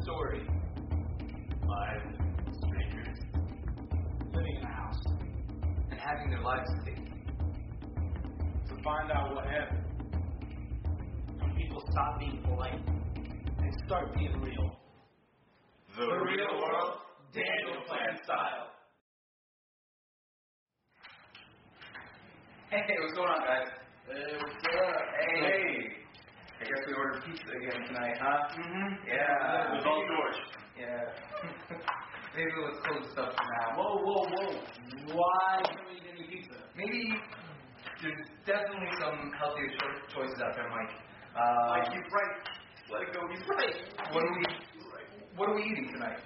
story. Live strangers living in a house and having their lives taken. To find out what happened. When people stop being polite and start being real. The real world, Daniel Plan style. Hey, what's going on, guys? Hey, what's up? Hey. I guess we ordered pizza again tonight, huh? Mm-hmm. Yeah. With all George. Yeah. Maybe let's close this up for now. Whoa. Why don't we eat any pizza? Maybe there's definitely some healthier choices out there, Mike. Mike, he's right. Let it go. He's right. What are we eating tonight?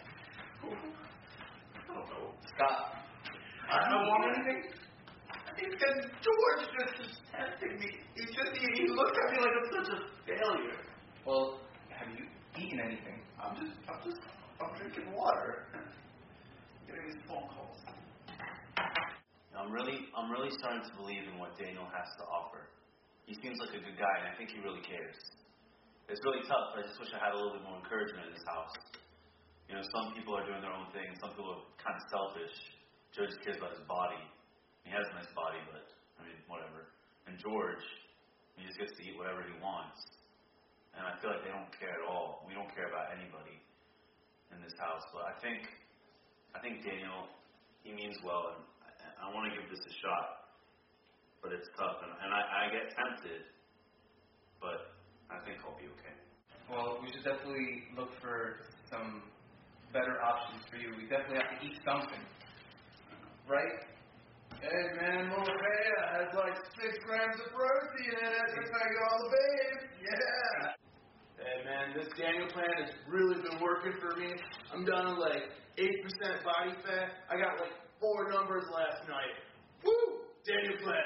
I don't know. Scott. I don't want anything. Because George just tempted me. He looked at me like I'm such a failure. Well, have you eaten anything? I'm drinking water. Getting these phone calls. I'm really starting to believe in what Daniel has to offer. He seems like a good guy, and I think he really cares. It's really tough. I just wish I had a little bit more encouragement in this house. You know, some people are doing their own thing. Some people are kind of selfish. Joe just cares about his body. He has a nice body, but, I mean, whatever. And George, he just gets to eat whatever he wants. And I feel like they don't care at all. We don't care about anybody in this house. But I think Daniel, he means well, and I want to give this a shot. But it's tough, and I get tempted, but I think I'll be okay. Well, we should definitely look for some better options for you. We definitely have to eat something. Right? Hey man, little Rhea has like 6 grams of protein in it. That's how you get all the babes. Yeah. Hey man, this Daniel Plan has really been working for me. I'm down to like 8% body fat. I got like 4 numbers last night. Woo! Daniel Plan.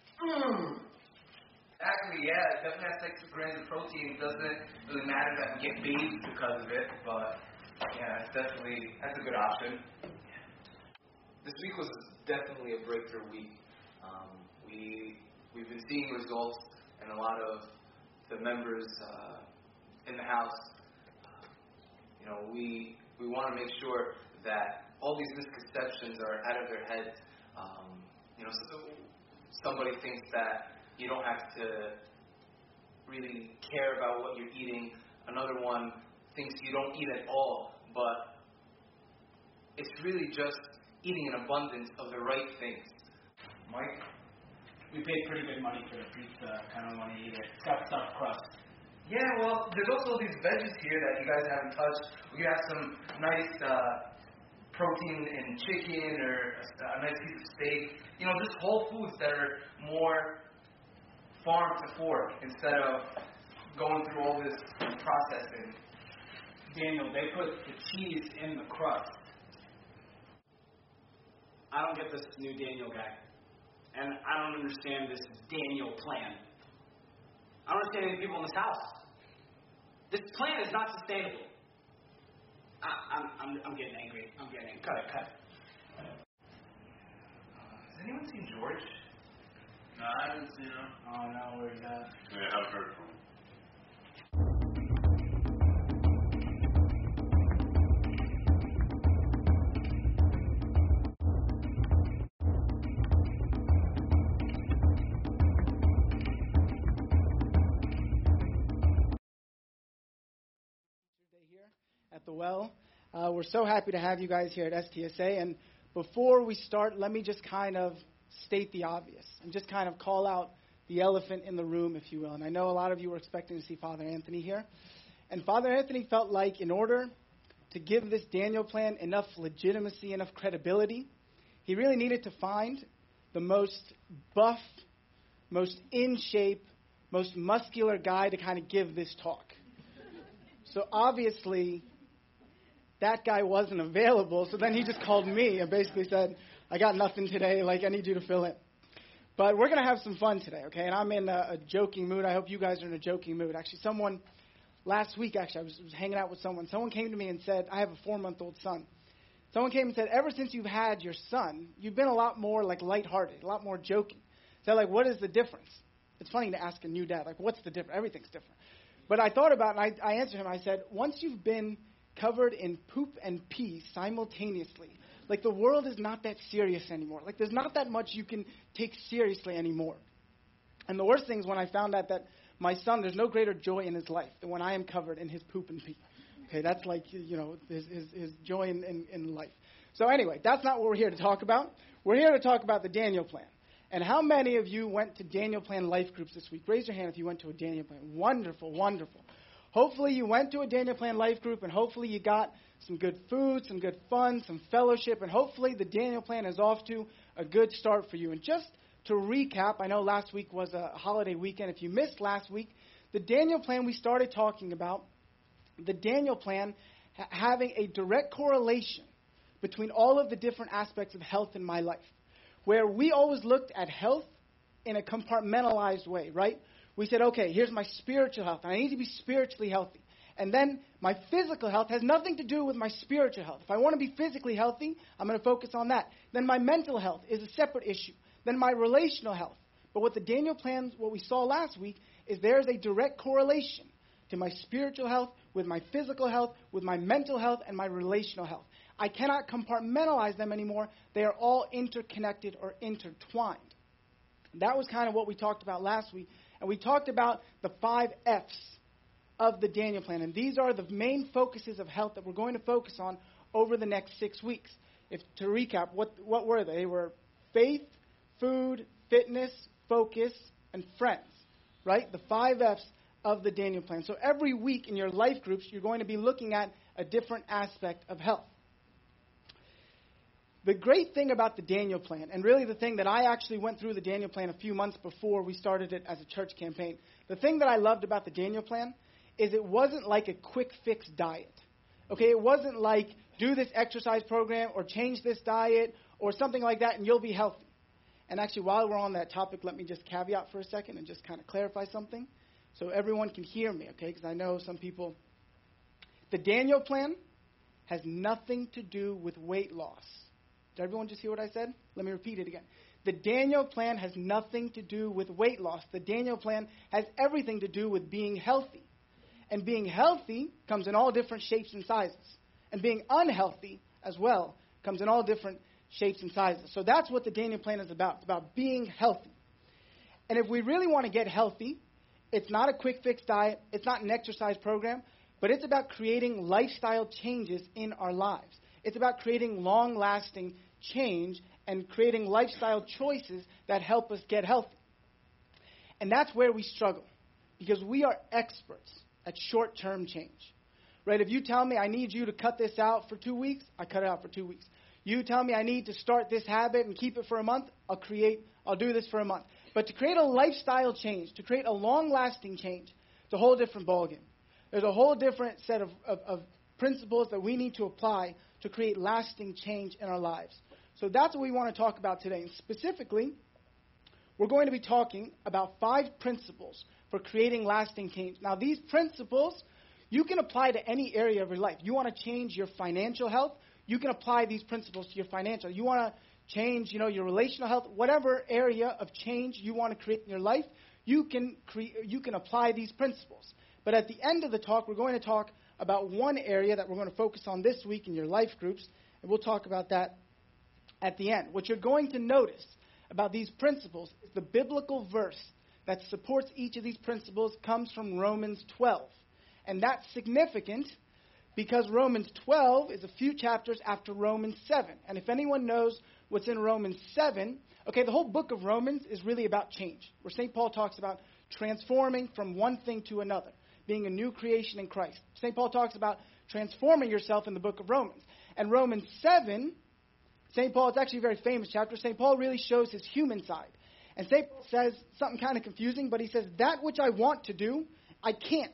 Actually, yeah, it definitely has 6 grams of protein. It doesn't really matter that we get babes because of it, but yeah, that's a good option. This week was definitely a breakthrough week. We've been seeing results, and a lot of the members in the house. We want to make sure that all these misconceptions are out of their heads. So somebody thinks that you don't have to really care about what you're eating. Another one thinks you don't eat at all, but it's really just eating an abundance of the right things. Mike? We paid pretty good money for the pizza. Kind of want to eat it. It's got stuffed crust. Yeah, well, there's also these veggies here that you guys haven't touched. We could have some nice protein in chicken or a nice piece of steak. Just whole foods that are more farm to fork instead of going through all this processing. Daniel, they put the cheese in the crust. I don't get this new Daniel guy. And I don't understand this Daniel Plan. I don't understand any people in this house. This plan is not sustainable. I'm getting angry. Cut it. Has anyone seen George? No, I haven't seen him. Oh, no, where's that? Yeah, I haven't heard from him. At the Well. We're so happy to have you guys here at STSA. And before we start, let me just kind of state the obvious and just kind of call out the elephant in the room, if you will. And I know a lot of you were expecting to see Father Anthony here. And Father Anthony felt like in order to give this Daniel Plan enough legitimacy, enough credibility, he really needed to find the most buff, most in shape, most muscular guy to kind of give this talk. So obviously, that guy wasn't available, so then he just called me and basically said, I got nothing today, I need you to fill in. But we're going to have some fun today, okay? And I'm in a joking mood. I hope you guys are in a joking mood. Actually, last week, I was hanging out with someone. Someone came to me and said, I have a 4-month-old son. Someone came and said, ever since you've had your son, you've been a lot more, lighthearted, a lot more joking. So, what is the difference? It's funny to ask a new dad, what's the difference? Everything's different. But I thought about it, and I answered him. I said, once you've been covered in poop and pee simultaneously. Like the world is not that serious anymore. Like there's not that much you can take seriously anymore. And the worst thing is when I found out that my son, there's no greater joy in his life than when I am covered in his poop and pee. Okay, that's like, his joy in life. So anyway, that's not what we're here to talk about. We're here to talk about the Daniel Plan. And how many of you went to Daniel Plan life groups this week? Raise your hand if you went to a Daniel Plan. Wonderful, wonderful. Hopefully you went to a Daniel Plan life group, and hopefully you got some good food, some good fun, some fellowship, and hopefully the Daniel Plan is off to a good start for you. And just to recap, I know last week was a holiday weekend. If you missed last week, the Daniel Plan we started talking about, the Daniel Plan having a direct correlation between all of the different aspects of health in my life, where we always looked at health in a compartmentalized way, right? We said, okay, here's my spiritual health. I need to be spiritually healthy. And then my physical health has nothing to do with my spiritual health. If I want to be physically healthy, I'm going to focus on that. Then my mental health is a separate issue. Then my relational health. But what the Daniel Plan, what we saw last week, is there's a direct correlation to my spiritual health, with my physical health, with my mental health, and my relational health. I cannot compartmentalize them anymore. They are all interconnected or intertwined. That was kind of what we talked about last week. And we talked about the 5 F's of the Daniel Plan. And these are the main focuses of health that we're going to focus on over the next 6 weeks. To recap, what were they? They were faith, food, fitness, focus, and friends. Right? The 5 F's of the Daniel Plan. So every week in your life groups, you're going to be looking at a different aspect of health. The great thing about the Daniel Plan, and really the thing that I actually went through the Daniel Plan a few months before we started it as a church campaign, the thing that I loved about the Daniel Plan is it wasn't like a quick fix diet. Okay, it wasn't like do this exercise program or change this diet or something like that and you'll be healthy. And actually, while we're on that topic, let me just caveat for a second and just kind of clarify something so everyone can hear me, okay? Because I know some people. The Daniel Plan has nothing to do with weight loss. Did everyone just hear what I said? Let me repeat it again. The Daniel Plan has nothing to do with weight loss. The Daniel Plan has everything to do with being healthy. And being healthy comes in all different shapes and sizes. And being unhealthy as well comes in all different shapes and sizes. So that's what the Daniel Plan is about. It's about being healthy. And if we really want to get healthy, it's not a quick fix diet. It's not an exercise program. But it's about creating lifestyle changes in our lives. It's about creating long-lasting change and creating lifestyle choices that help us get healthy. And that's where we struggle because we are experts at short-term change. Right? If you tell me I need you to cut this out for 2 weeks, I cut it out for 2 weeks. You tell me I need to start this habit and keep it for a month, I'll do this for a month. But to create a lifestyle change, to create a long-lasting change, it's a whole different ballgame. There's a whole different set of principles that we need to apply to create lasting change in our lives. So that's what we want to talk about today. And specifically, we're going to be talking about 5 principles for creating lasting change. Now, these principles, you can apply to any area of your life. You want to change your financial health, you can apply these principles to your financial. You want to change, your relational health, whatever area of change you want to create in your life, you can apply these principles. But at the end of the talk, we're going to talk about one area that we're going to focus on this week in your life groups, and we'll talk about that at the end. What you're going to notice about these principles is the biblical verse that supports each of these principles comes from Romans 12. And that's significant because Romans 12 is a few chapters after Romans 7. And if anyone knows what's in Romans 7, okay, the whole book of Romans is really about change, where St. Paul talks about transforming from one thing to another, being a new creation in Christ. St. Paul talks about transforming yourself in the book of Romans. And Romans 7, St. Paul, it's actually a very famous chapter. St. Paul really shows his human side. And St. Paul says something kind of confusing, but he says, that which I want to do, I can't.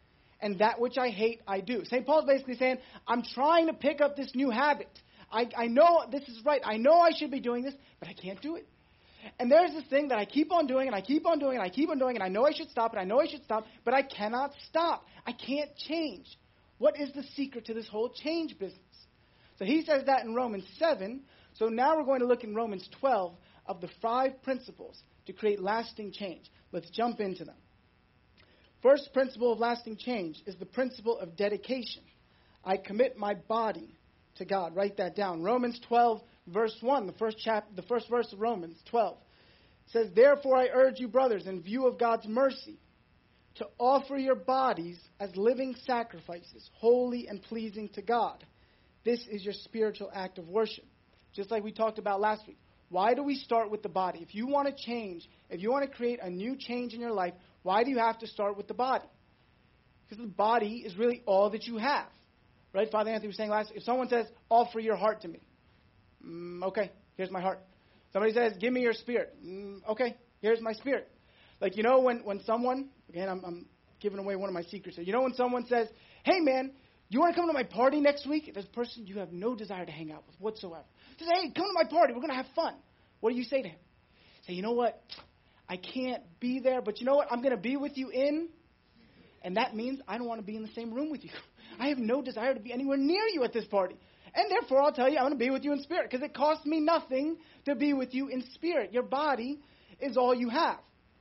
And that which I hate, I do. St. Paul's basically saying, I'm trying to pick up this new habit. I know this is right. I know I should be doing this, but I can't do it. And there's this thing that I keep on doing, and I keep on doing, and I keep on doing, and I know I should stop, and I know I should stop, but I cannot stop. I can't change. What is the secret to this whole change business? So he says that in Romans 7. So now we're going to look in Romans 12 of the 5 principles to create lasting change. Let's jump into them. First principle of lasting change is the principle of dedication. I commit my body to God. Write that down. Romans 12, verse 1, the first verse of Romans 12. Says, therefore I urge you, brothers, in view of God's mercy, to offer your bodies as living sacrifices, holy and pleasing to God. This is your spiritual act of worship. Just like we talked about last week. Why do we start with the body? If you want to change, if you want to create a new change in your life, why do you have to start with the body? Because the body is really all that you have. Right? Father Anthony was saying last week, if someone says, offer your heart to me. Okay, here's my heart. Somebody says, give me your spirit. Okay, here's my spirit. Like, you know, when someone, again, I'm giving away one of my secrets here. You know when someone says, hey, man, you want to come to my party next week? There's a person you have no desire to hang out with whatsoever. Says, hey, come to my party. We're going to have fun. What do you say to him? Say, you know what? I can't be there, but you know what? I'm going to be with you in, and that means I don't want to be in the same room with you. I have no desire to be anywhere near you at this party. And therefore, I'll tell you, I'm going to be with you in spirit because it costs me nothing to be with you in spirit. Your body is all you have.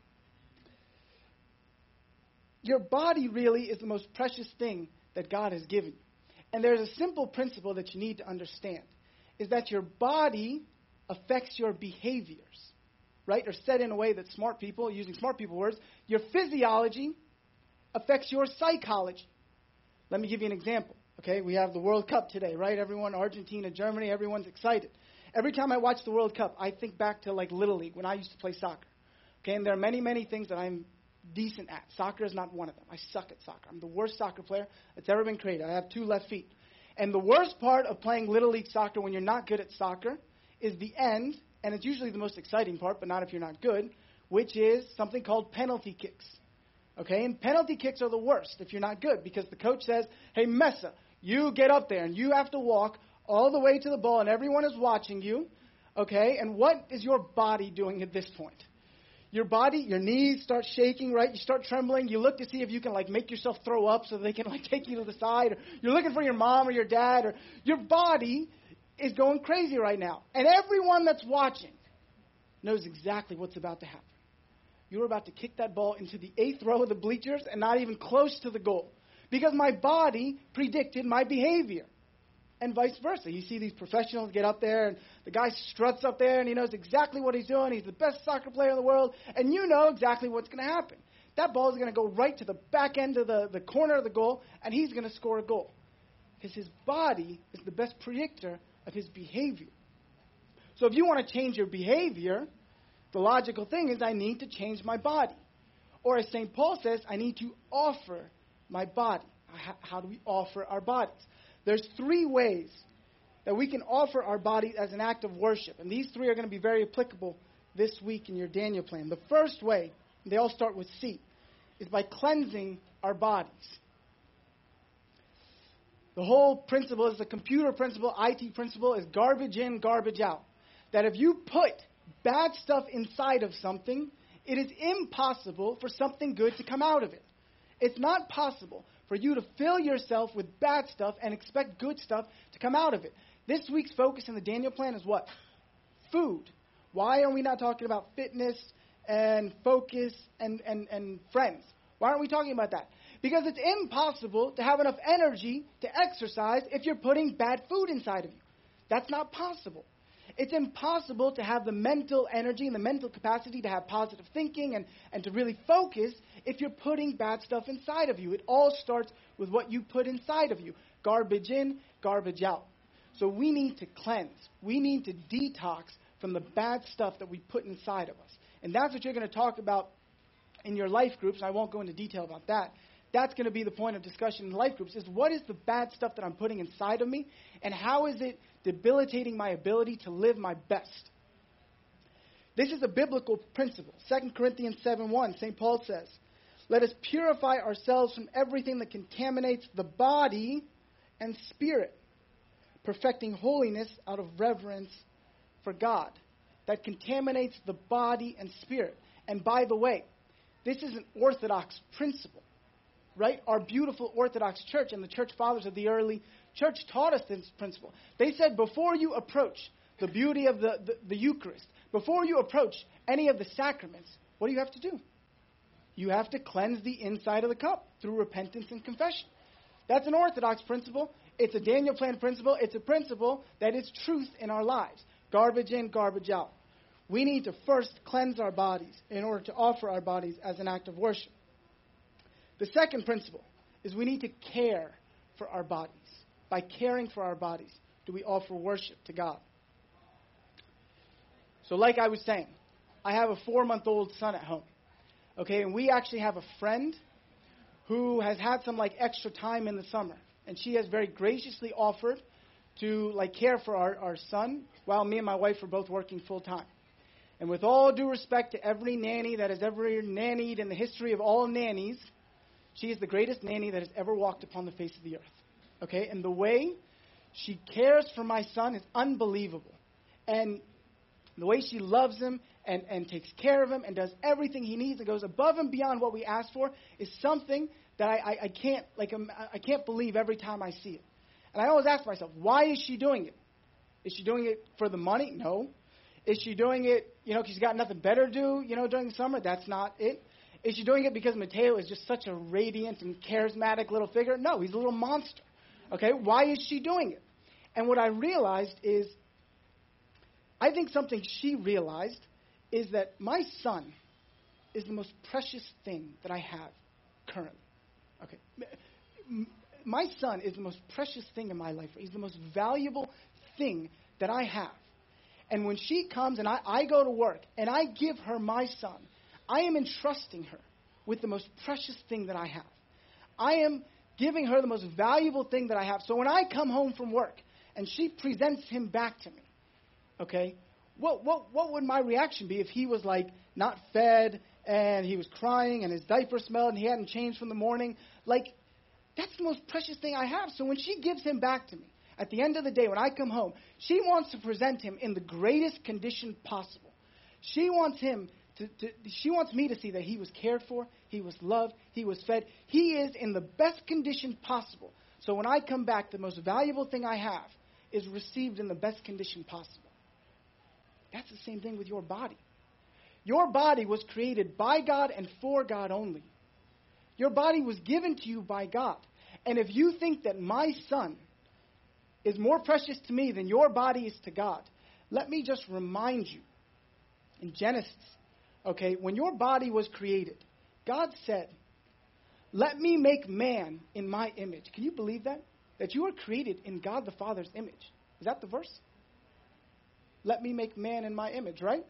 Your body really is the most precious thing that God has given you. And there's a simple principle that you need to understand, is that your body affects your behaviors, right? Or said in a way that smart people, using smart people words, your physiology affects your psychology. Let me give you an example. Okay, we have the World Cup today, right? Everyone, Argentina, Germany, everyone's excited. Every time I watch the World Cup, I think back to like Little League when I used to play soccer. Okay, and there are many, many things that I'm decent at. Soccer is not one of them. I suck at soccer. I'm the worst soccer player that's ever been created. I have 2 left feet. And the worst part of playing Little League soccer when you're not good at soccer is the end, and it's usually the most exciting part, but not if you're not good, which is something called penalty kicks. Okay, and penalty kicks are the worst if you're not good because the coach says, hey, Mesa, you get up there and you have to walk all the way to the ball and everyone is watching you. Okay, and what is your body doing at this point? Your body, your knees start shaking, right? You start trembling. You look to see if you can, like, make yourself throw up so they can, like, take you to the side. Or you're looking for your mom or your dad. Or your body is going crazy right now. And everyone that's watching knows exactly what's about to happen. You're about to kick that ball into the 8th row of the bleachers and not even close to the goal. Because my body predicted my behavior. And vice versa. You see these professionals get up there, and the guy struts up there, and he knows exactly what he's doing. He's the best soccer player in the world, and you know exactly what's going to happen. That ball is going to go right to the back end of the corner of the goal, and he's going to score a goal. Because his body is the best predictor of his behavior. So if you want to change your behavior, the logical thing is I need to change my body. Or as St. Paul says, I need to offer my body. How do we offer our bodies? There's 3 ways that we can offer our body as an act of worship. And these 3 are going to be very applicable this week in your Daniel plan. The first way, they all start with C, is by cleansing our bodies. The whole principle is the computer principle, IT principle, is garbage in, garbage out. That if you put bad stuff inside of something, it is impossible for something good to come out of it. It's not possible for you to fill yourself with bad stuff and expect good stuff to come out of it. This week's focus in the Daniel plan is what? Food. Why are we not talking about fitness and focus and friends? Why aren't we talking about that? Because it's impossible to have enough energy to exercise if you're putting bad food inside of you. That's not possible. It's impossible to have the mental energy and the mental capacity to have positive thinking and to really focus if you're putting bad stuff inside of you. It all starts with what you put inside of you. Garbage in, garbage out. So we need to cleanse. We need to detox from the bad stuff that we put inside of us. And that's what you're going to talk about in your life groups. I won't go into detail about that. That's going to be the point of discussion in life groups, is what is the bad stuff that I'm putting inside of me, and how is it debilitating my ability to live my best? This is a biblical principle. 2 Corinthians 7:1, St. Paul says, let us purify ourselves from everything that contaminates the body and spirit, perfecting holiness out of reverence for God. That contaminates the body and spirit. And by the way, this is an Orthodox principle. Right? Our beautiful Orthodox Church and the church fathers of the early church taught us this principle. They said before you approach the beauty of the Eucharist, before you approach any of the sacraments, what do you have to do? You have to cleanse the inside of the cup through repentance and confession. That's an Orthodox principle. It's a Daniel plan principle. It's a principle that is truth in our lives. Garbage in, garbage out. We need to first cleanse our bodies in order to offer our bodies as an act of worship. The second principle is we need to care for our bodies. By caring for our bodies, do we offer worship to God? So like I was saying, I have a 4-month-old son at home. Okay, and we actually have a friend who has had some extra time in the summer. And she has very graciously offered to care for our son while me and my wife are both working full time. And with all due respect to every nanny that has ever nannied in the history of all nannies, she is the greatest nanny that has ever walked upon the face of the earth. Okay, and the way she cares for my son is unbelievable. And the way she loves him and takes care of him and does everything he needs and goes above and beyond what we ask for is something that I can't believe every time I see it. And I always ask myself, why is she doing it? Is she doing it for the money? No. Is she doing it, because she's got nothing better to do, during the summer? That's not it. Is she doing it because Mateo is just such a radiant and charismatic little figure? No, he's a little monster. Okay, why is she doing it? And what I realized is, I think something she realized is that my son is the most precious thing that I have currently. Okay, my son is the most precious thing in my life. He's the most valuable thing that I have. And when she comes and I go to work and I give her my son, I am entrusting her with the most precious thing that I have. I am giving her the most valuable thing that I have. So when I come home from work and she presents him back to me, okay, what would my reaction be if he was not fed and he was crying and his diaper smelled and he hadn't changed from the morning? That's the most precious thing I have. So when she gives him back to me, at the end of the day, when I come home, she wants to present him in the greatest condition possible. She wants him she wants me to see that he was cared for, he was loved, he was fed. He is in the best condition possible. So when I come back, the most valuable thing I have is received in the best condition possible. That's the same thing with your body. Your body was created by God and for God only. Your body was given to you by God. And if you think that my son is more precious to me than your body is to God, let me just remind you, in Genesis, okay, when your body was created, God said, let me make man in my image. Can you believe that? That you were created in God the Father's image. Is that the verse? Let me make man in my image, right?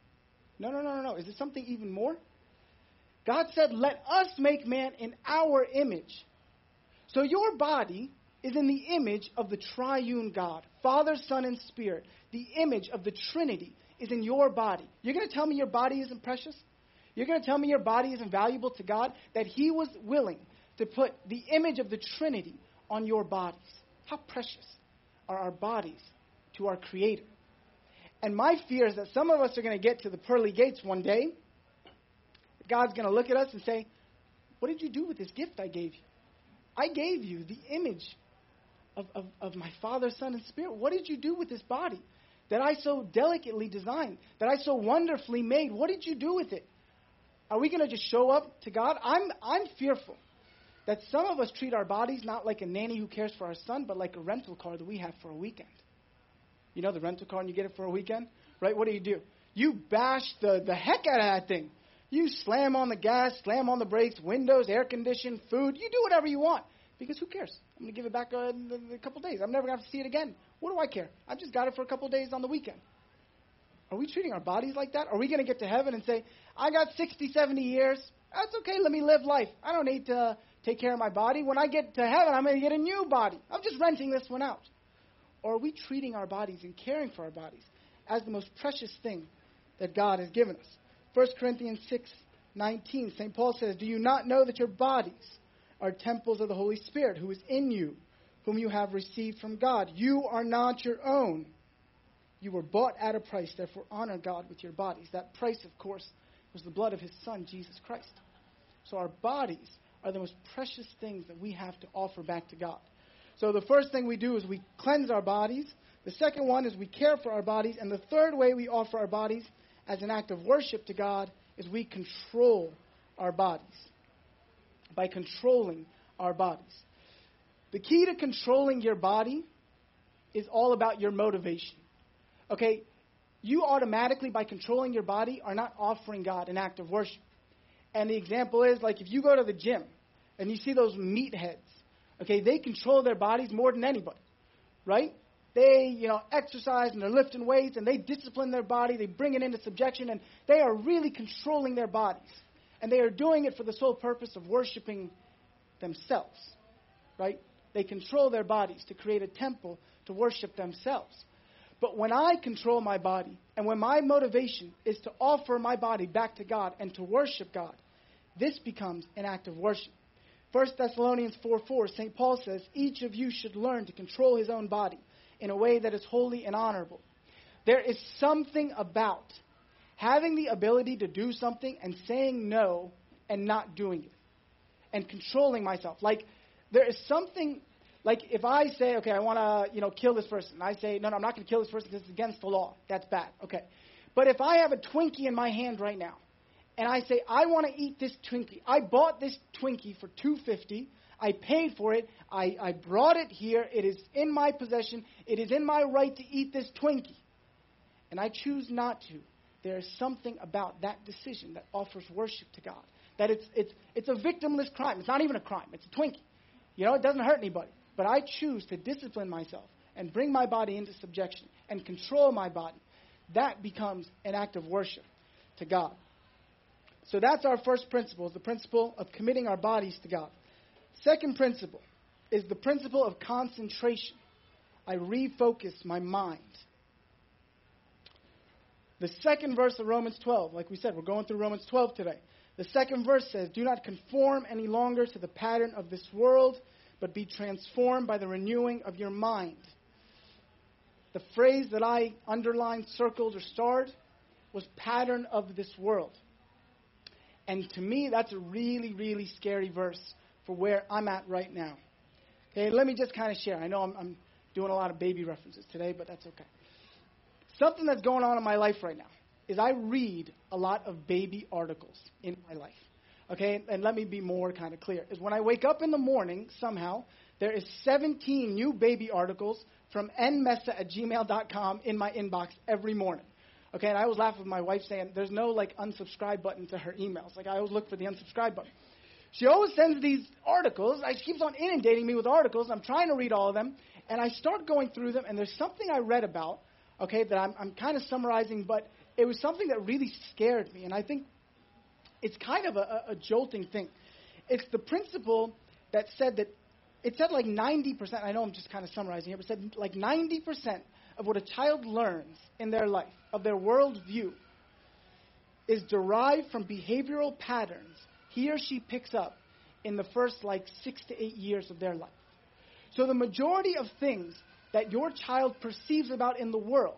No. Is it something even more? God said, let us make man in our image. So your body is in the image of the triune God, Father, Son, and Spirit. The image of the Trinity is in your body. You're going to tell me your body isn't precious? You're going to tell me your body isn't valuable to God? That He was willing to put the image of the Trinity on your bodies. How precious are our bodies to our Creator? And my fear is that some of us are going to get to the pearly gates one day. God's going to look at us and say, what did you do with this gift I gave you? I gave you the image of my Father, Son, and Spirit. What did you do with this body that I so delicately designed, that I so wonderfully made? What did you do with it? Are we going to just show up to God? I'm fearful that some of us treat our bodies not like a nanny who cares for our son, but like a rental car that we have for a weekend. You know the rental car and you get it for a weekend? Right? What do? You bash the heck out of that thing. You slam on the gas, slam on the brakes, windows, air conditioned, food. You do whatever you want. Because who cares? I'm going to give it back in a couple days. I'm never going to have to see it again. What do I care? I've just got it for a couple days on the weekend. Are we treating our bodies like that? Are we going to get to heaven and say, I got 60, 70 years. That's okay. Let me live life. I don't need to take care of my body. When I get to heaven, I'm going to get a new body. I'm just renting this one out. Or are we treating our bodies and caring for our bodies as the most precious thing that God has given us? 1 Corinthians 6:19, St. Paul says, do you not know that your bodies are temples of the Holy Spirit who is in you, whom you have received from God? You are not your own. You were bought at a price, therefore honor God with your bodies. That price, of course, was the blood of His Son, Jesus Christ. So our bodies are the most precious things that we have to offer back to God. So the first thing we do is we cleanse our bodies. The second one is we care for our bodies. And the third way we offer our bodies as an act of worship to God is we control our bodies. By controlling our bodies. The key to controlling your body is all about your motivation. Okay? You automatically, by controlling your body, are not offering God an act of worship. And the example is, like, if you go to the gym and you see those meatheads, okay, they control their bodies more than anybody, right? They, exercise and they're lifting weights and they discipline their body. They bring it into subjection and they are really controlling their bodies. And they are doing it for the sole purpose of worshiping themselves, right? They control their bodies to create a temple to worship themselves. But when I control my body and when my motivation is to offer my body back to God and to worship God, this becomes an act of worship. 1 Thessalonians 4:4, St. Paul says, each of you should learn to control his own body in a way that is holy and honorable. There is something about having the ability to do something and saying no and not doing it and controlling myself. Like, there is something, like if I say, okay, I want to, kill this person. I say, no, I'm not going to kill this person because it's against the law. That's bad. Okay. But if I have a Twinkie in my hand right now and I say, I want to eat this Twinkie. I bought this Twinkie for $2.50. I paid for it. I brought it here. It is in my possession. It is in my right to eat this Twinkie. And I choose not to. There is something about that decision that offers worship to God. That it's a victimless crime. It's not even a crime. It's a Twinkie. It doesn't hurt anybody. But I choose to discipline myself and bring my body into subjection and control my body. That becomes an act of worship to God. So that's our first principle, is the principle of committing our bodies to God. Second principle is the principle of concentration. I refocus my mind. The second verse of Romans 12, like we said, we're going through Romans 12 today. The second verse says, do not conform any longer to the pattern of this world, but be transformed by the renewing of your mind. The phrase that I underlined, circled, or starred was pattern of this world. And to me, that's a really, really scary verse for where I'm at right now. Okay, let me just kind of share. I know I'm doing a lot of baby references today, but that's okay. Something that's going on in my life right now is I read a lot of baby articles in my life. Okay, and let me be more kind of clear. Is when I wake up in the morning, somehow, there is 17 new baby articles from nmessa@gmail.com in my inbox every morning. Okay, and I always laugh with my wife saying there's no, unsubscribe button to her emails. I always look for the unsubscribe button. She always sends these articles. She keeps on inundating me with articles. I'm trying to read all of them, and I start going through them, and there's something I read about, okay, that I'm kind of summarizing, but it was something that really scared me, and I think it's kind of a jolting thing. It's the principle that said that, it said 90%, I know I'm just kind of summarizing here, but it said 90% of what a child learns in their life, of their worldview, is derived from behavioral patterns he or she picks up in the first 6 to 8 years of their life. So the majority of things that your child perceives about in the world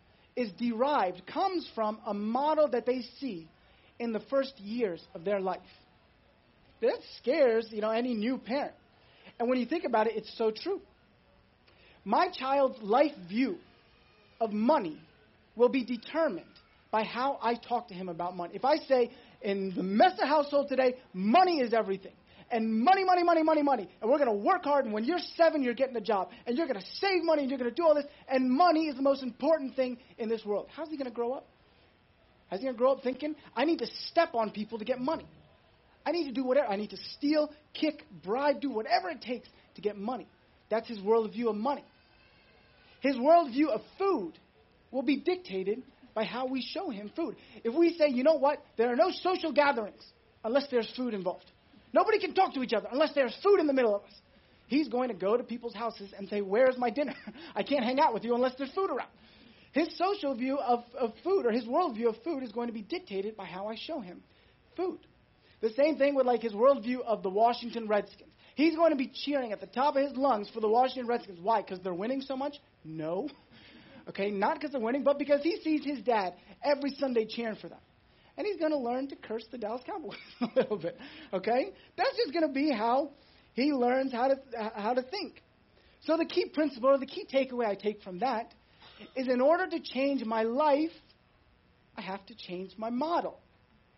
comes from a model that they see in the first years of their life. That scares, any new parent. And when you think about it, it's so true. My child's life view of money will be determined by how I talk to him about money. If I say, in the Messa household today, money is everything. And money, money, money, money, money. And we're going to work hard. And when you're 7, you're getting a job. And you're going to save money. And you're going to do all this. And money is the most important thing in this world. How's he going to grow up? How's he going to grow up thinking, I need to step on people to get money? I need to do whatever. I need to steal, kick, bribe, do whatever it takes to get money. That's his worldview of money. His worldview of food will be dictated by how we show him food. If we say, you know what, there are no social gatherings unless there's food involved. Nobody can talk to each other unless there's food in the middle of us. He's going to go to people's houses and say, where's my dinner? I can't hang out with you unless there's food around. His social view of food, or his worldview of food, is going to be dictated by how I show him food. The same thing with his worldview of the Washington Redskins. He's going to be cheering at the top of his lungs for the Washington Redskins. Why? Because they're winning so much? No. Okay, not because they're winning, but because he sees his dad every Sunday cheering for them. And he's going to learn to curse the Dallas Cowboys a little bit. Okay? That's just going to be how he learns how to think. So the key principle, or the key takeaway I take from that, is in order to change my life, I have to change my model.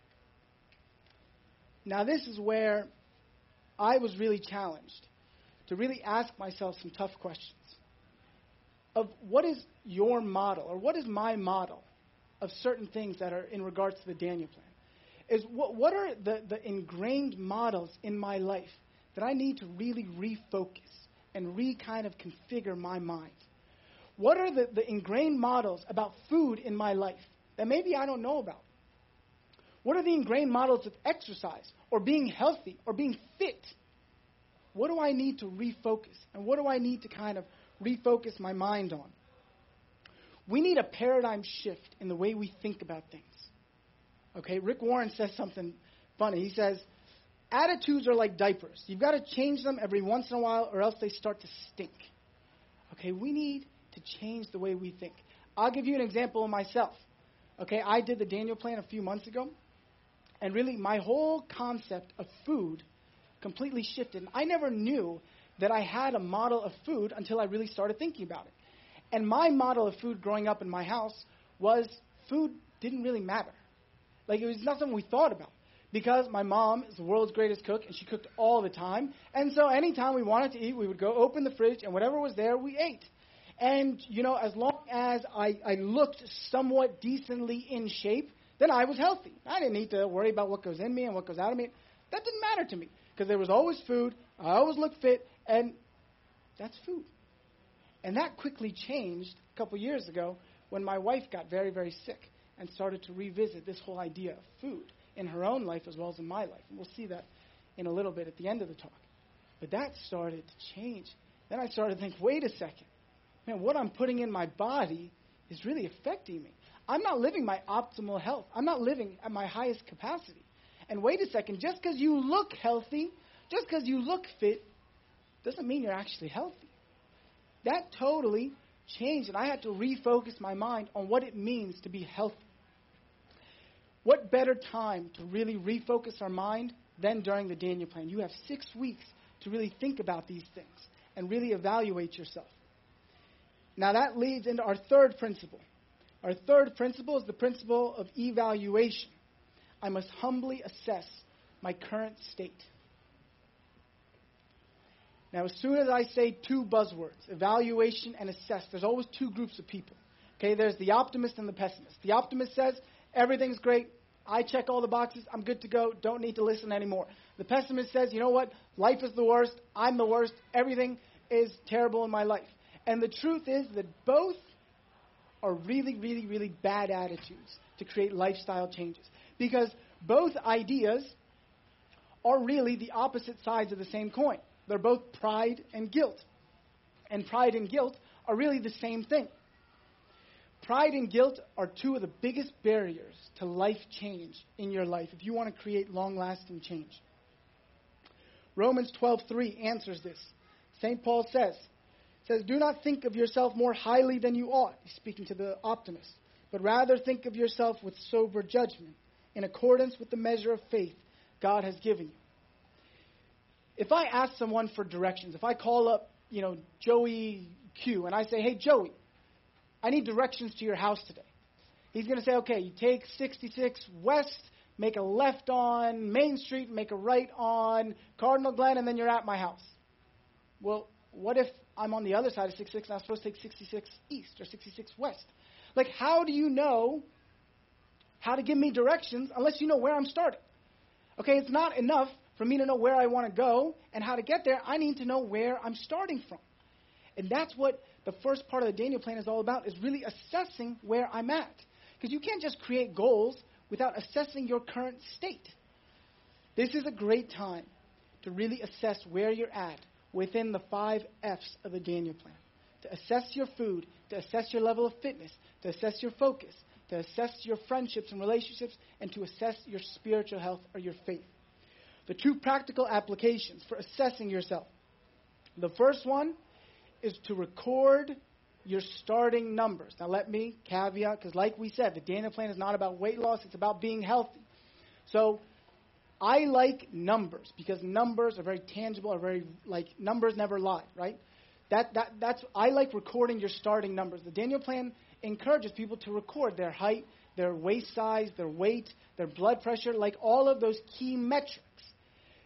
Now, this is where I was really challenged to really ask myself some tough questions of what is your model or what is my model of certain things that are in regards to the Daniel plan. Is what are the ingrained models in my life that I need to really refocus and kind of configure my mind? What are the ingrained models about food in my life that maybe I don't know about? What are the ingrained models of exercise or being healthy or being fit? What do I need to refocus? And what do I need to kind of refocus my mind on? We need a paradigm shift in the way we think about things. Okay, Rick Warren says something funny. He says, attitudes are like diapers. You've got to change them every once in a while or else they start to stink. Okay, we need to change the way we think. I'll give you an example of myself. Okay, I did the Daniel plan a few months ago, and really my whole concept of food completely shifted. I never knew that I had a model of food until I really started thinking about it. And my model of food growing up in my house was food didn't really matter. Like, it was nothing we thought about. Because my mom is the world's greatest cook, and she cooked all the time. And so anytime we wanted to eat, we would go open the fridge, and whatever was there, we ate. And, as long as I looked somewhat decently in shape, then I was healthy. I didn't need to worry about what goes in me and what goes out of me. That didn't matter to me. Because there was always food, I always looked fit, and that's food. And that quickly changed a couple years ago when my wife got very, very sick and started to revisit this whole idea of food in her own life as well as in my life. And we'll see that in a little bit at the end of the talk. But that started to change. Then I started to think, wait a second. Man, what I'm putting in my body is really affecting me. I'm not living my optimal health. I'm not living at my highest capacity. And wait a second, just because you look healthy, just because you look fit, doesn't mean you're actually healthy. That totally changed, and I had to refocus my mind on what it means to be healthy. What better time to really refocus our mind than during the Daniel plan? You have 6 weeks to really think about these things and really evaluate yourself. Now that leads into our third principle. Our third principle is the principle of evaluation. I must humbly assess my current state. Now, as soon as I say two buzzwords, evaluation and assess, there's always two groups of people. Okay, there's the optimist and the pessimist. The optimist says, everything's great, I check all the boxes, I'm good to go, don't need to listen anymore. The pessimist says, you know what, life is the worst, I'm the worst, everything is terrible in my life. And the truth is that both are really, really, really bad attitudes to create lifestyle changes. Because both ideas are really the opposite sides of the same coin. They're both pride and guilt. And pride and guilt are really the same thing. Pride and guilt are two of the biggest barriers to life change in your life if you want to create long-lasting change. Romans 12:3 answers this. St. Paul says, do not think of yourself more highly than you ought, he's speaking to the optimist, but rather think of yourself with sober judgment, in accordance with the measure of faith God has given you. If I ask someone for directions, if I call up, Joey Q, and I say, hey, Joey, I need directions to your house today. He's going to say, okay, you take 66 West, make a left on Main Street, make a right on Cardinal Glen, and then you're at my house. Well, what if I'm on the other side of 66 and I'm supposed to take 66 East or 66 West? Like, how do you know how to give me directions unless you know where I'm starting? Okay, it's not enough for me to know where I want to go and how to get there. I need to know where I'm starting from. And that's what the first part of the Daniel plan is all about, is really assessing where I'm at. Because you can't just create goals without assessing your current state. This is a great time to really assess where you're at within the 5 F's of the Daniel plan. To assess your food, to assess your level of fitness, to assess your focus, to assess your friendships and relationships, and to assess your spiritual health or your faith. The 2 practical applications for assessing yourself. The first one is to record your starting numbers. Now let me caveat, because like we said, the Daniel plan is not about weight loss, it's about being healthy. So I like numbers because numbers are very tangible, numbers never lie, right? That's I like recording your starting numbers. The Daniel plan encourages people to record their height, their waist size, their weight, their blood pressure, like all of those key metrics.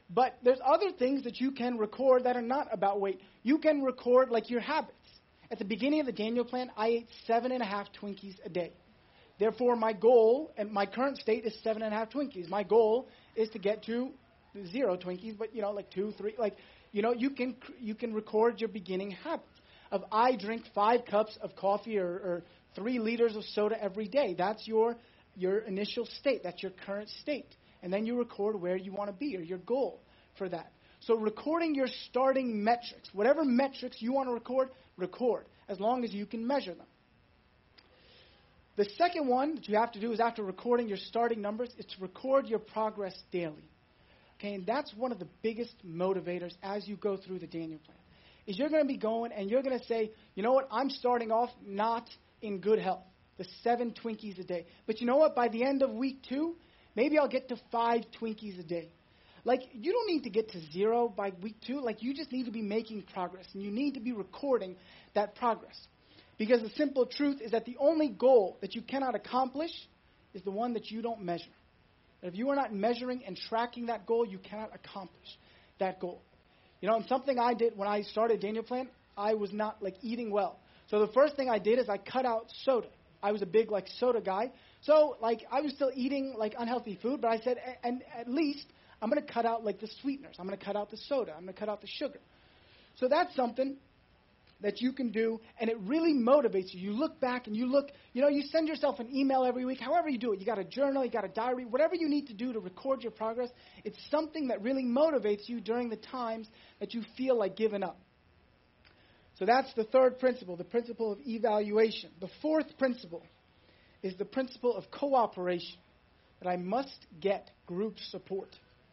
But there's other things that you can record that are not about weight. You can record like your habits. At the beginning of the Daniel plan, I ate 7.5 Twinkies a day. Therefore, my goal, and my current state is 7.5 Twinkies. My goal is to get to 0 Twinkies, but, like 2, 3, you can record your beginning habits. Of I drink 5 cups of coffee or 3 liters of soda every day. That's your initial state. That's your current state. And then you record where you want to be or your goal for that. So recording your starting metrics, whatever metrics you want to record, as long as you can measure them. The second one that you have to do is after recording your starting numbers is to record your progress daily. Okay, and that's one of the biggest motivators as you go through the Daniel plan. Is you're going to be going and you're going to say, you know what, I'm starting off not in good health, the 7 Twinkies a day. But you know what, by the end of week 2, maybe I'll get to 5 Twinkies a day. You don't need to get to 0 by week 2. You just need to be making progress, and you need to be recording that progress. Because the simple truth is that the only goal that you cannot accomplish is the one that you don't measure. If you are not measuring and tracking that goal, you cannot accomplish that goal. And something I did when I started Daniel Plan, I was not eating well. So the first thing I did is I cut out soda. I was a big soda guy. So I was still eating unhealthy food, but I said, and at least I'm going to cut out the sweeteners. I'm going to cut out the soda. I'm going to cut out the sugar. So that's something that you can do, and it really motivates you. You look back and you send yourself an email every week, however you do it. You got a journal, you got a diary, whatever you need to do to record your progress. It's something that really motivates you during the times that you feel like giving up. So that's the third principle, the principle of evaluation. The fourth principle is the principle of cooperation, that I must get group support.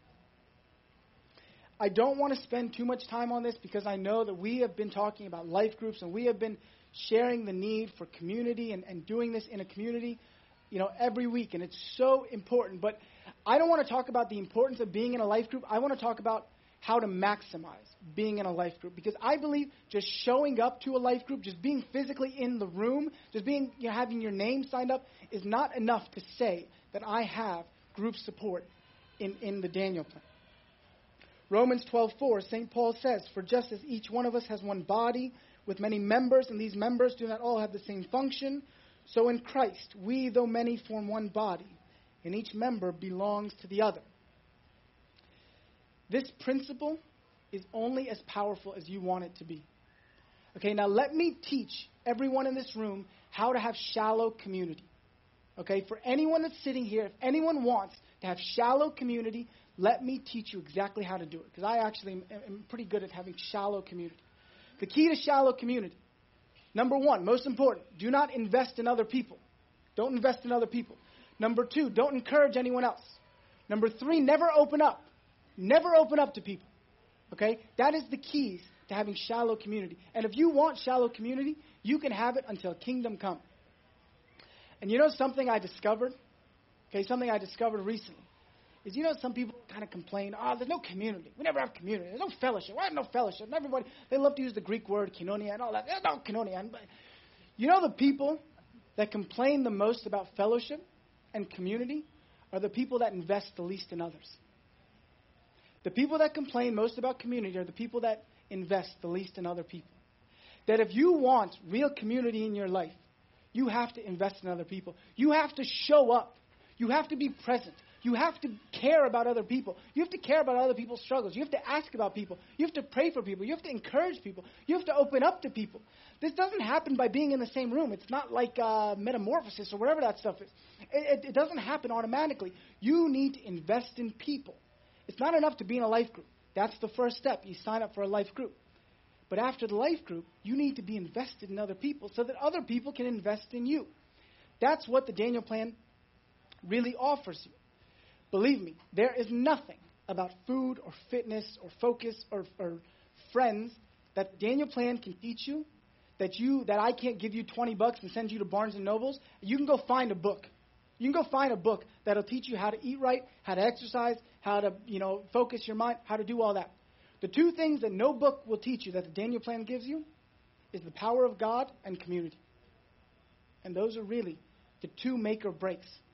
I don't want to spend too much time on this because I know that we have been talking about life groups and we have been sharing the need for community and doing this in a community, every week. And it's so important. But I don't want to talk about the importance of being in a life group. I want to talk about how to maximize being in a life group. Because I believe just showing up to a life group, just being physically in the room, just being, having your name signed up is not enough to say that I have group support in the Daniel plan. Romans 12:4, St. Paul says, "For just as each one of us has one body with many members, and these members do not all have the same function, so in Christ we, though many, form one body, and each member belongs to the other." This principle is only as powerful as you want it to be. Okay, now let me teach everyone in this room how to have shallow community. Okay, for anyone that's sitting here, if anyone wants to have shallow community, let me teach you exactly how to do it, because I actually am pretty good at having shallow community. The key to shallow community, number 1, most important, do not invest in other people. Don't invest in other people. Number 2, don't encourage anyone else. Number 3, never open up. Never open up to people. Okay? That is the keys to having shallow community. And if you want shallow community, you can have it until kingdom come. And something I discovered? Okay, something I discovered recently. Is some people kind of complain, there's no community. We never have community. There's no fellowship. Why no fellowship? And everybody, they love to use the Greek word koinonia and all that. There's no koinonia. But the people that complain the most about fellowship and community are the people that invest the least in others. The people that complain most about community are the people that invest the least in other people. That if you want real community in your life, you have to invest in other people. You have to show up. You have to be present. You have to care about other people. You have to care about other people's struggles. You have to ask about people. You have to pray for people. You have to encourage people. You have to open up to people. This doesn't happen by being in the same room. It's not like metamorphosis or whatever that stuff is. It doesn't happen automatically. You need to invest in people. It's not enough to be in a life group. That's the first step. You sign up for a life group. But after the life group, you need to be invested in other people so that other people can invest in you. That's what the Daniel plan really offers you. Believe me, there is nothing about food or fitness or focus or friends that Daniel Plan can teach you that I can't give you $20 and send you to Barnes & Nobles. You can go find a book. You can go find a book that'll teach you how to eat right, how to exercise, how to focus your mind, how to do all that. The 2 things that no book will teach you that the Daniel Plan gives you is the power of God and community. And those are really the 2 make or breaks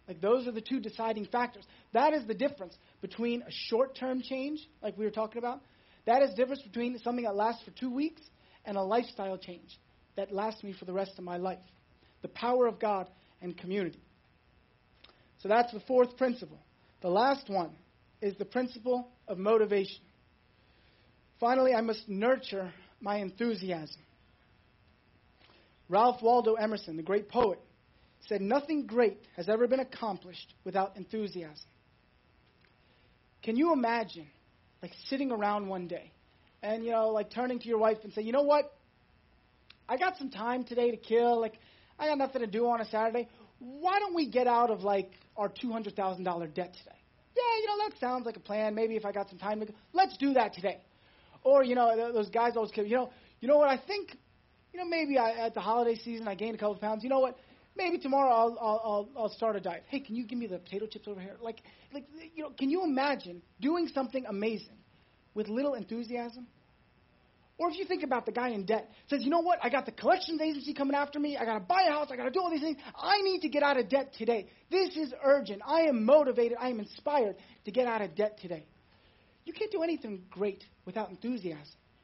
Like those are the two deciding factors. That is the difference between a short-term change, like we were talking about. That is the difference between something that lasts for 2 weeks and a lifestyle change that lasts me for the rest of my life. The power of God and community. So that's the fourth principle. The last one is the principle of motivation. Finally, I must nurture my enthusiasm. Ralph Waldo Emerson, the great poet, said nothing great has ever been accomplished without enthusiasm. Can you imagine, like, sitting around one day and, like, turning to your wife and say, you know what? I got some time today to kill. Like, I got nothing to do on a Saturday. Why don't we get out of, like, our $200,000 debt today? Yeah, that sounds like a plan. Maybe if I got some time, let's do that today. Or, those guys always kid, you know what, I think, maybe at the holiday season I gained a couple of pounds. You know what? Maybe tomorrow I'll start a diet. Hey, can you give me the potato chips over here? Like, can you imagine doing something amazing with little enthusiasm? Or if you think about the guy in debt, says, you know what? I got the collections agency coming after me. I got to buy a house. I got to do all these things. I need to get out of debt today. This is urgent. I am motivated. I am inspired to get out of debt today. You can't do anything great without enthusiasm.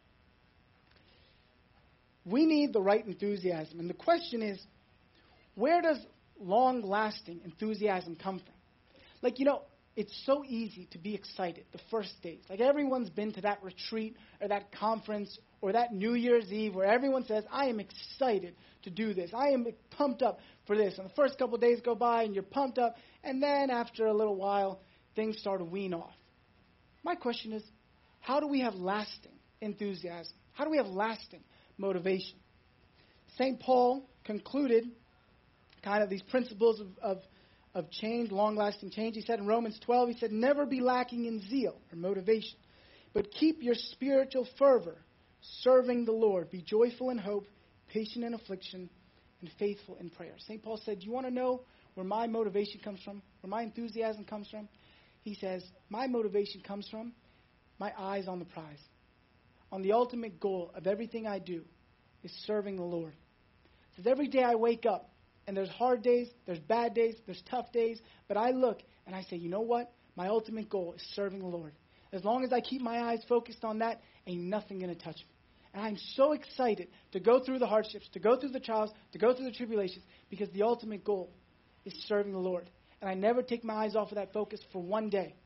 We need the right enthusiasm. And the question is, where does long-lasting enthusiasm come from? Like, it's so easy to be excited the first days. Like, everyone's been to that retreat or that conference or that New Year's Eve where everyone says, I am excited to do this. I am pumped up for this. And the first couple of days go by and you're pumped up. And then after a little while, things start to wean off. My question is, how do we have lasting enthusiasm? How do we have lasting motivation? St. Paul concluded kind of these principles of change, long-lasting change. He said in Romans 12, he said, never be lacking in zeal or motivation, but keep your spiritual fervor, serving the Lord. Be joyful in hope, patient in affliction, and faithful in prayer. St. Paul said, do you want to know where my motivation comes from, where my enthusiasm comes from? He says, my motivation comes from my eyes on the prize, on the ultimate goal of everything I do is serving the Lord. He says, every day I wake up, and there's hard days, there's bad days, there's tough days, but I look and I say, you know what? My ultimate goal is serving the Lord. As long as I keep my eyes focused on that, ain't nothing going to touch me. And I'm so excited to go through the hardships, to go through the trials, to go through the tribulations, because the ultimate goal is serving the Lord. And I never take my eyes off of that focus for one day.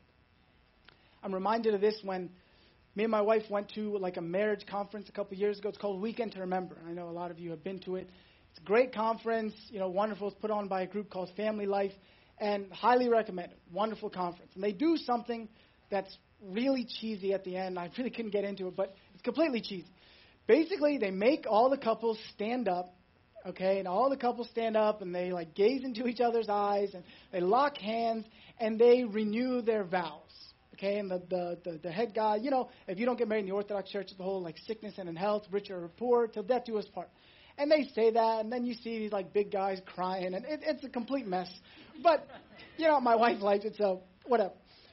I'm reminded of this when me and my wife went to like a marriage conference a couple of years ago. It's called Weekend to Remember. I know a lot of you have been to it. It's a great conference, wonderful. It's put on by a group called Family Life, and highly recommend it. Wonderful conference. And they do something that's really cheesy at the end. I really couldn't get into it, but it's completely cheesy. Basically, they make all the couples stand up, okay, and all the couples stand up, and they like gaze into each other's eyes, and they lock hands, and they renew their vows. Okay, and the head guy, if you don't get married in the Orthodox Church, it's the whole like sickness and in health, rich or poor, till death do us part. And they say that, and then you see these like big guys crying, and it's a complete mess. But, my wife liked it, so whatever.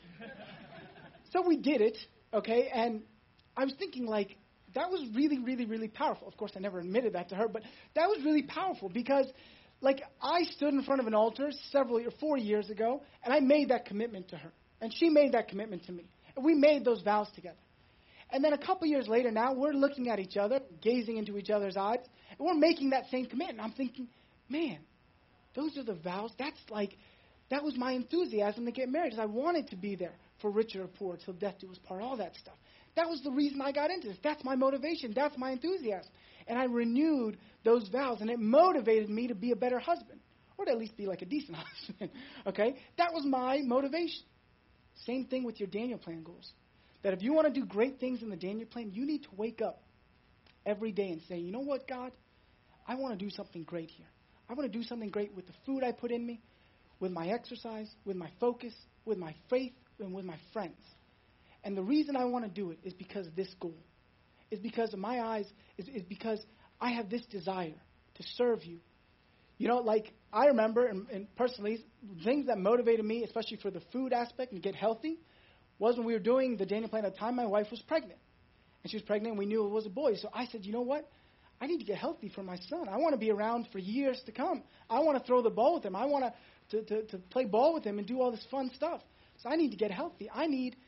So we did it, okay, and I was thinking like, that was really, really, really powerful. Of course, I never admitted that to her, but that was really powerful because, like, I stood in front of an altar 4 years ago, and I made that commitment to her. And she made that commitment to me. And we made those vows together. And then a couple years later now, we're looking at each other, gazing into each other's eyes, and we're making that same commitment. I'm thinking, man, those are the vows. That was my enthusiasm to get married, because I wanted to be there for richer or poor, till death do us part, all that stuff. That was the reason I got into this. That's my motivation. That's my enthusiasm. And I renewed those vows, and it motivated me to be a better husband, or to at least be like a decent husband. Okay? That was my motivation. Same thing with your Daniel Plan goals. That if you want to do great things in the Daniel Plan, you need to wake up every day and say, you know what, God? I want to do something great here. I want to do something great with the food I put in me, with my exercise, with my focus, with my faith, and with my friends. And the reason I want to do it is because of this goal. It's because of my eyes, is because I have this desire to serve you. Like I remember, and personally, things that motivated me, especially for the food aspect and get healthy, was when we were doing the Daniel Plan at the time, my wife was pregnant. And she was pregnant, and we knew it was a boy. So I said, you know what? I need to get healthy for my son. I want to be around for years to come. I want to throw the ball with him. I want to to play ball with him and do all this fun stuff. So I need to get healthy. I need,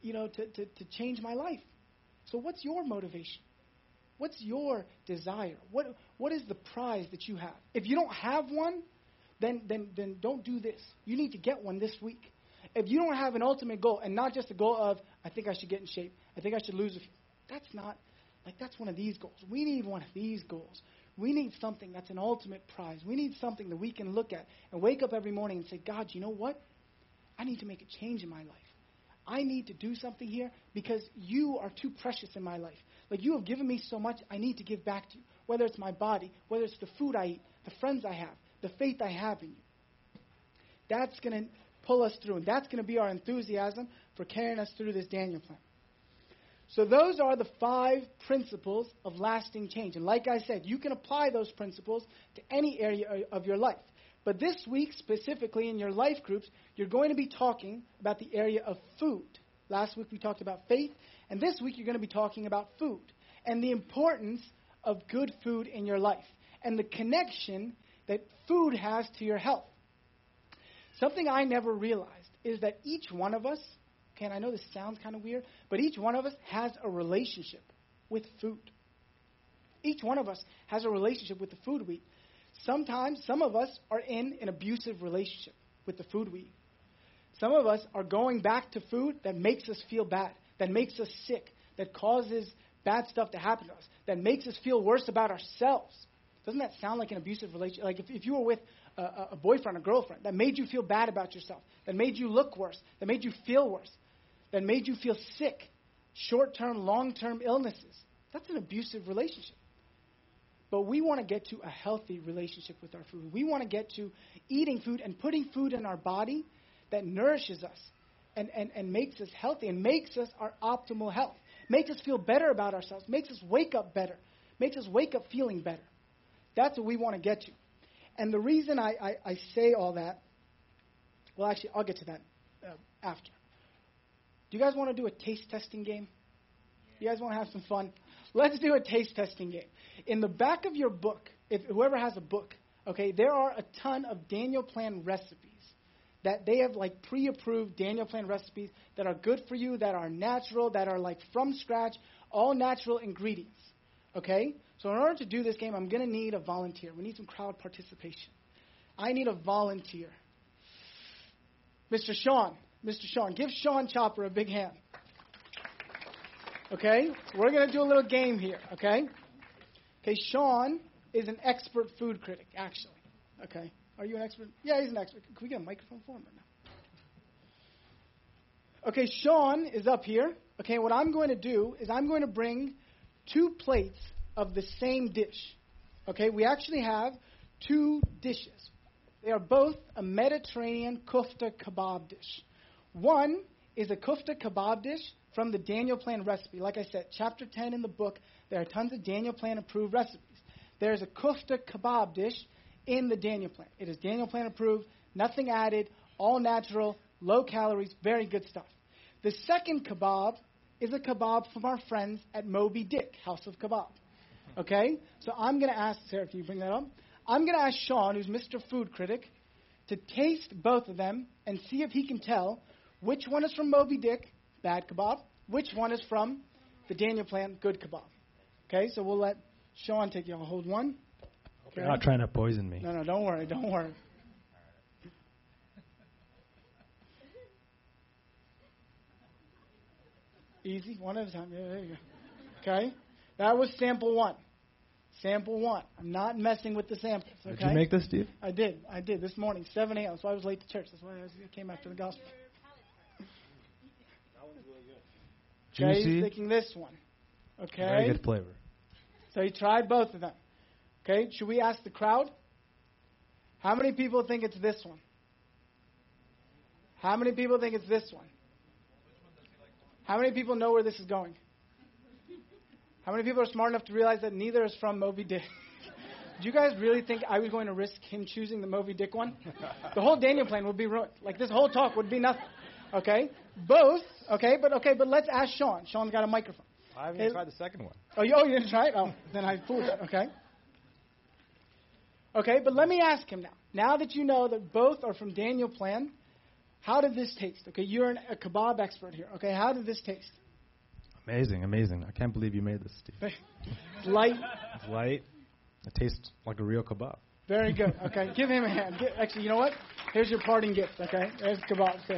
to change my life. So what's your motivation? What's your desire? What is the prize that you have? If you don't have one, then don't do this. You need to get one this week. If you don't have an ultimate goal, and not just a goal of, I think I should get in shape, I think I should lose a few, that's one of these goals. We need one of these goals. We need something that's an ultimate prize. We need something that we can look at and wake up every morning and say, God, you know what? I need to make a change in my life. I need to do something here because you are too precious in my life. Like, you have given me so much, I need to give back to you. Whether it's my body, whether it's the food I eat, the friends I have, the faith I have in you. That's going to pull us through, and that's going to be our enthusiasm for carrying us through this Daniel plan. So those are the 5 principles of lasting change. And like I said, you can apply those principles to any area of your life. But this week, specifically in your life groups, you're going to be talking about the area of food. Last week we talked about faith, and this week you're going to be talking about food and the importance of good food in your life and the connection that food has to your health. Something I never realized is that each one of us, okay, and I know this sounds kind of weird, but each one of us has a relationship with food. Each one of us has a relationship with the food we eat. Sometimes some of us are in an abusive relationship with the food we eat. Some of us are going back to food that makes us feel bad, that makes us sick, that causes bad stuff to happen to us, that makes us feel worse about ourselves. Doesn't that sound like an abusive relationship? Like if you were with a boyfriend or girlfriend that made you feel bad about yourself, that made you look worse, that made you feel worse, that made you feel sick, short-term, long-term illnesses. That's an abusive relationship. But we want to get to a healthy relationship with our food. We want to get to eating food and putting food in our body that nourishes us and makes us healthy and makes us our optimal health, makes us feel better about ourselves, makes us wake up better, makes us wake up feeling better. That's what we want to get to. And the reason I say all that, well, actually, I'll get to that after. Do you guys want to do a taste testing game? You guys want to have some fun? Let's do a taste testing game. In the back of your book, if whoever has a book, okay, there are a ton of Daniel Plan recipes that they have like pre-approved Daniel Plan recipes that are good for you, that are natural, that are like from scratch, all natural ingredients. Okay? So in order to do this game, I'm going to need a volunteer. We need some crowd participation. I need a volunteer. Mr. Sean, give Sean Chopper a big hand. Okay? We're going to do a little game here, okay? Okay, Sean is an expert food critic, actually. Okay. Are you an expert? Yeah, he's an expert. Can we get a microphone for him right now? Okay, Sean is up here. Okay, what I'm going to do is I'm going to bring 2 plates of the same dish. Okay, we actually have 2 dishes. They are both a Mediterranean kufta kebab dish. One is a kufta kebab dish from the Daniel Plan recipe. Like I said, chapter 10 in the book, there are tons of Daniel Plan approved recipes. There's a kufta kebab dish in the Daniel Plan. It is Daniel Plan approved, nothing added, all natural, low calories, very good stuff. The second kebab is a kebab from our friends at Moby Dick, House of Kebab. Okay? So I'm going to ask, Sarah, can you bring that up? I'm going to ask Sean, who's Mr. Food Critic, to taste both of them and see if he can tell which one is from Moby Dick, bad kebab, which one is from the Daniel Plan, good kebab. Okay? So we'll let Sean take you. I'll hold one. Okay. You're not trying to poison me. No, don't worry. Easy, one at a time. Yeah, there you go. Okay? That was sample 1. Sample 1. I'm not messing with the samples. Okay? Did you make this, Steve? I did this morning, 7 a.m. That's why I was late to church. That's why I came after the gospel. That one's really good. Okay, Juicy. he's picking this one. Okay? Very good flavor. So he tried both of them. Okay, should we ask the crowd? How many people think it's this one? How many people think it's this one? How many people know where this is going? How many people are smart enough to realize that neither is from Moby Dick? Do you guys really think I was going to risk him choosing the Moby Dick one? The whole Daniel Plan would be ruined. Like, this whole talk would be nothing. Okay? Both. Okay, but let's ask Sean. Sean's got a microphone. I haven't even tried the second one. Oh, you didn't try it? Oh, then I fooled you. Okay. Okay, but let me ask him now. Now that you know that both are from Daniel Plan, how did this taste? Okay, you're a kebab expert here. Okay, how did this taste? Amazing, amazing. I can't believe you made this, Steve. Light. It's light. It tastes like a real kebab. Very good. Okay, give him a hand. Actually, you know what? Here's your parting gift, okay? There's kebabs there.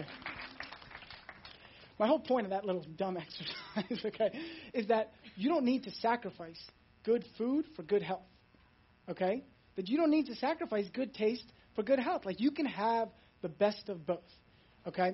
My whole point of that little dumb exercise, okay, is that you don't need to sacrifice good food for good health, okay? That you don't need to sacrifice good taste for good health. Like, you can have the best of both, okay?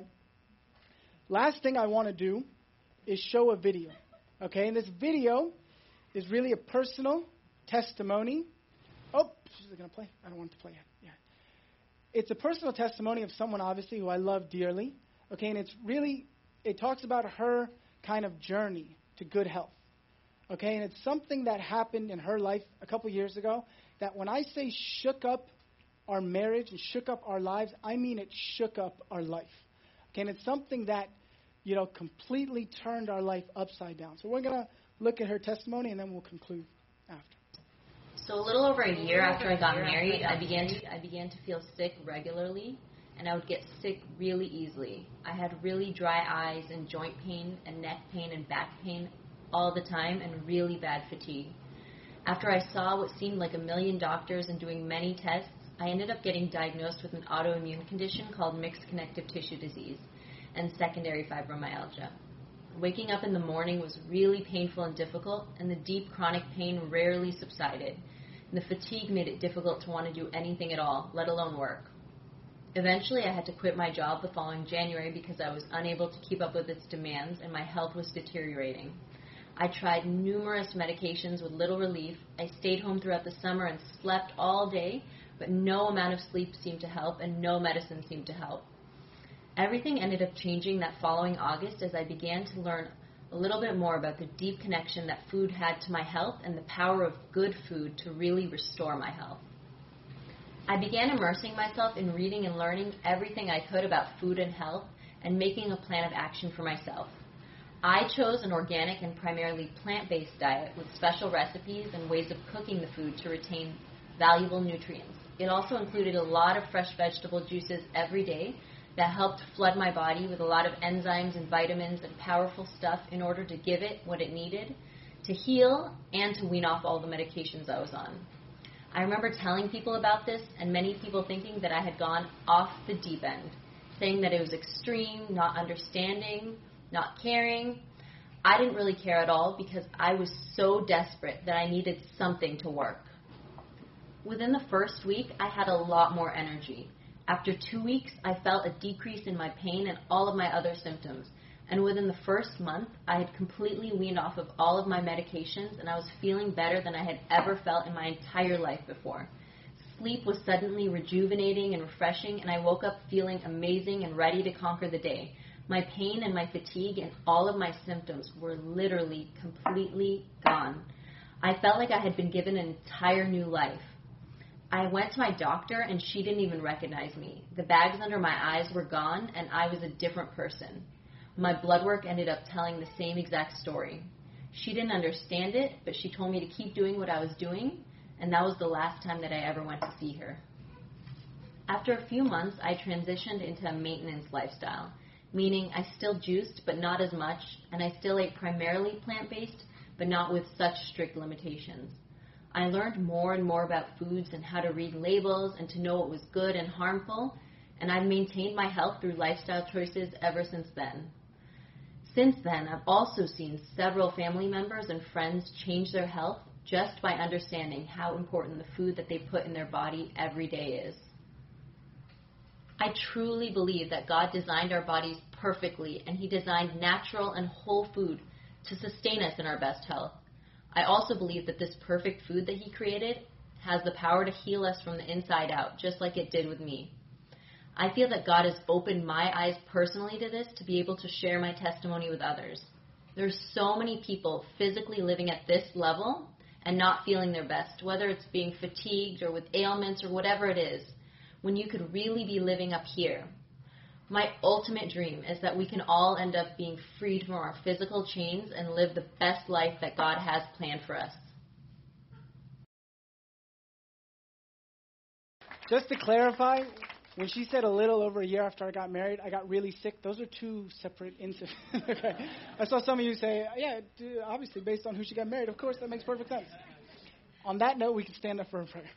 Last thing I want to do is show a video, okay? And this video is really a personal testimony. Oh, is it going to play? I don't want it to play yet. Yeah. It's a personal testimony of someone, obviously, who I love dearly, okay? And it talks about her kind of journey to good health, okay? And it's something that happened in her life a couple years ago that when I say shook up our marriage and shook up our lives, I mean it shook up our life, okay? And it's something that, completely turned our life upside down. So we're going to look at her testimony, and then we'll conclude after. So a little over a year after I got married, I began to feel sick regularly, and I would get sick really easily. I had really dry eyes and joint pain and neck pain and back pain all the time and really bad fatigue. After I saw what seemed like 1 million doctors and doing many tests, I ended up getting diagnosed with an autoimmune condition called mixed connective tissue disease and secondary fibromyalgia. Waking up in the morning was really painful and difficult, and the deep chronic pain rarely subsided. And the fatigue made it difficult to want to do anything at all, let alone work. Eventually, I had to quit my job the following January because I was unable to keep up with its demands and my health was deteriorating. I tried numerous medications with little relief. I stayed home throughout the summer and slept all day, but no amount of sleep seemed to help and no medicine seemed to help. Everything ended up changing that following August as I began to learn a little bit more about the deep connection that food had to my health and the power of good food to really restore my health. I began immersing myself in reading and learning everything I could about food and health and making a plan of action for myself. I chose an organic and primarily plant-based diet with special recipes and ways of cooking the food to retain valuable nutrients. It also included a lot of fresh vegetable juices every day that helped flood my body with a lot of enzymes and vitamins and powerful stuff in order to give it what it needed to heal and to wean off all the medications I was on. I remember telling people about this and many people thinking that I had gone off the deep end, saying that it was extreme, not understanding, not caring. I didn't really care at all because I was so desperate that I needed something to work. Within the first week, I had a lot more energy. After 2 weeks, I felt a decrease in my pain and all of my other symptoms. And within the first month, I had completely weaned off of all of my medications, and I was feeling better than I had ever felt in my entire life before. Sleep was suddenly rejuvenating and refreshing, and I woke up feeling amazing and ready to conquer the day. My pain and my fatigue and all of my symptoms were literally completely gone. I felt like I had been given an entire new life. I went to my doctor, and she didn't even recognize me. The bags under my eyes were gone, and I was a different person. My blood work ended up telling the same exact story. She didn't understand it, but she told me to keep doing what I was doing, and that was the last time that I ever went to see her. After a few months, I transitioned into a maintenance lifestyle, meaning I still juiced, but not as much, and I still ate primarily plant-based, but not with such strict limitations. I learned more and more about foods and how to read labels and to know what was good and harmful, and I've maintained my health through lifestyle choices ever since then. Since then, I've also seen several family members and friends change their health just by understanding how important the food that they put in their body every day is. I truly believe that God designed our bodies perfectly, and He designed natural and whole food to sustain us in our best health. I also believe that this perfect food that He created has the power to heal us from the inside out, just like it did with me. I feel that God has opened my eyes personally to this to be able to share my testimony with others. There's so many people physically living at this level and not feeling their best, whether it's being fatigued or with ailments or whatever it is, when you could really be living up here. My ultimate dream is that we can all end up being freed from our physical chains and live the best life that God has planned for us. Just to clarify, when she said a little over a year after I got married, I got really sick. Those are two separate incidents. Okay. I saw some of you say, yeah, obviously based on who she got married. Of course, that makes perfect sense. On that note, we can stand up for a prayer.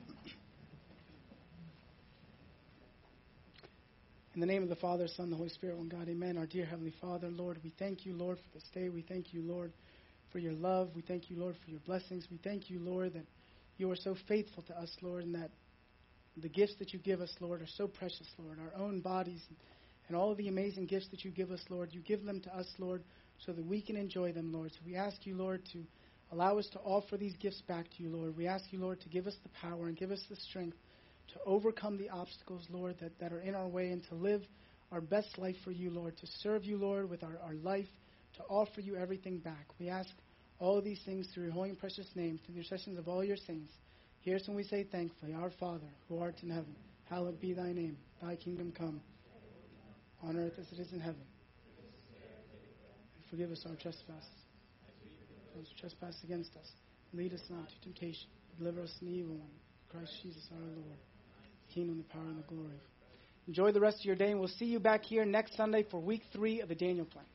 In the name of the Father, Son, and the Holy Spirit, one God, amen. Our dear Heavenly Father, Lord, we thank you, Lord, for this day. We thank you, Lord, for your love. We thank you, Lord, for your blessings. We thank you, Lord, that you are so faithful to us, Lord, and that the gifts that you give us, Lord, are so precious, Lord. Our own bodies and all of the amazing gifts that you give us, Lord, you give them to us, Lord, so that we can enjoy them, Lord. So we ask you, Lord, to allow us to offer these gifts back to you, Lord. We ask you, Lord, to give us the power and give us the strength to overcome the obstacles, Lord, that are in our way and to live our best life for you, Lord, to serve you, Lord, with our life, to offer you everything back. We ask all of these things through your holy and precious name, through the intercessions of all your saints. Hear us when we say thankfully, Our Father, who art in heaven, hallowed be thy name. Thy kingdom come, on earth as it is in heaven. And forgive us our trespasses, those who trespass against us. Lead us not to temptation, but deliver us from the evil one. Christ Jesus our Lord, the kingdom, the power, and the glory. Enjoy the rest of your day, and we'll see you back here next Sunday for week 3 of the Daniel Plan.